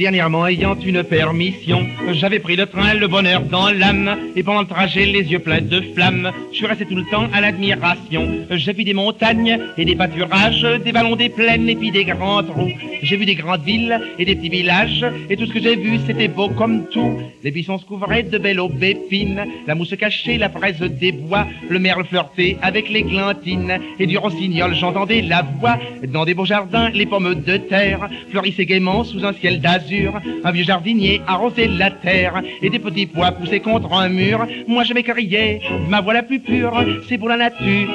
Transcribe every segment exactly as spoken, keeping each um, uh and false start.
Dernièrement, ayant une permission, j'avais pris le train, le bonheur dans l'âme, et pendant le trajet, les yeux pleins de flammes, je suis resté tout le temps à l'admiration. J'ai vu des montagnes et des pâturages, des vallons, des plaines et puis des grands trous. J'ai vu des grandes villes et des petits villages, et tout ce que j'ai vu, c'était beau comme tout. Les buissons se couvraient de belles aubépines, la mousse cachée, la fraise des bois, le merle flirtait avec l'églantine, et du rossignol j'entendais la voix. Dans des beaux jardins, les pommes de terre fleurissaient gaiement sous un ciel d'azur. Un vieux jardinier arrosait la terre, et des petits pois poussaient contre un mur. Moi je m'écriais, ma voix la plus pure, c'est pour la nature.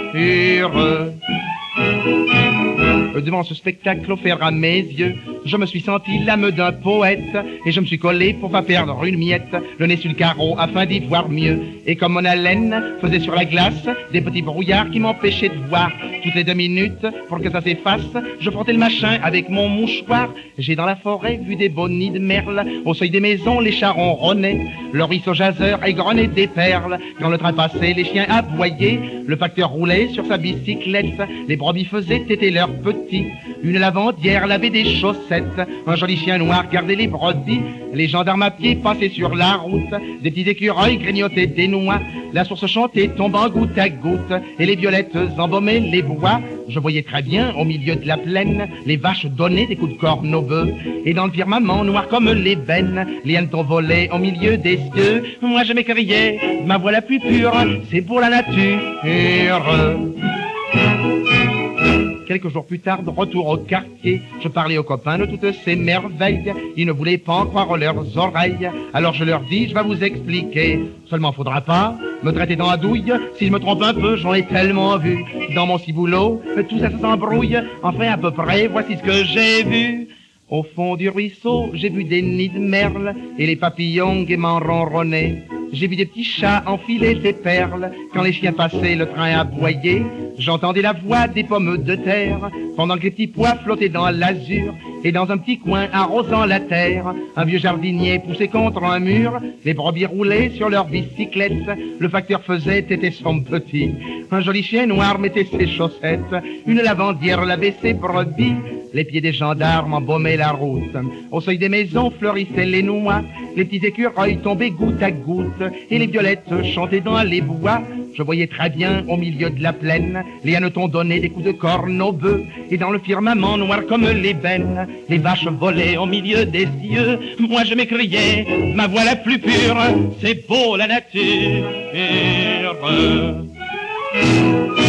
Devant ce spectacle offert à mes yeux, je me suis senti l'âme d'un poète, et je me suis collé pour pas perdre une miette, le nez sur le carreau afin d'y voir mieux. Et comme mon haleine faisait sur la glace des petits brouillards qui m'empêchaient de voir, toutes les deux minutes, pour que ça s'efface, je frottais le machin avec mon mouchoir. J'ai dans la forêt vu des beaux nids de merle, au seuil des maisons les chats ronronnaient, le ruisseau jaseur égrenait des perles. Quand le train passait, les chiens aboyaient, le facteur roulait sur sa bicyclette, les brebis faisaient téter leurs petits, une lavandière lavait des chaussettes, un joli chien noir gardait les brebis, les gendarmes à pied passaient sur la route, des petits écureuils grignotaient des noix, la source chantait tombant goutte à goutte, et les violettes embaumaient les bois. Je voyais très bien au milieu de la plaine les vaches donner des coups de corne aux bœufs, et dans le firmament noir comme l'ébène, les hannetons volaient au milieu des cieux. Moi je m'écriais, ma voix la plus pure, c'est pour la nature. Quelques jours plus tard, de retour au quartier, je parlais aux copains de toutes ces merveilles. Ils ne voulaient pas en croire leurs oreilles. Alors je leur dis, je vais vous expliquer. Seulement faudra pas me traiter dans la douille. Si je me trompe un peu, j'en ai tellement vu. Dans mon ciboulot, tout ça s'embrouille. Enfin à peu près, voici ce que j'ai vu. Au fond du ruisseau, j'ai vu des nids de merle et les papillons gaiement ronronnaient. J'ai vu des petits chats enfiler des perles. Quand les chiens passaient, le train aboyait. J'entendais la voix des pommes de terre, pendant que les petits pois flottaient dans l'azur. Et dans un petit coin arrosant la terre, un vieux jardinier poussait contre un mur. Les brebis roulaient sur leur bicyclette, le facteur faisait téter son petit. Un joli chien noir mettait ses chaussettes, une lavandière lavait ses brebis. Les pieds des gendarmes embaumaient la route, au seuil des maisons fleurissaient les noix, les petits écureuils tombaient goutte à goutte, et les violettes chantaient dans les bois. Je voyais très bien au milieu de la plaine, les hannetons donnaient des coups de corne aux bœufs, et dans le firmament noir comme l'ébène, les vaches volaient au milieu des cieux. Moi je m'écriais, ma voix la plus pure, c'est beau la nature.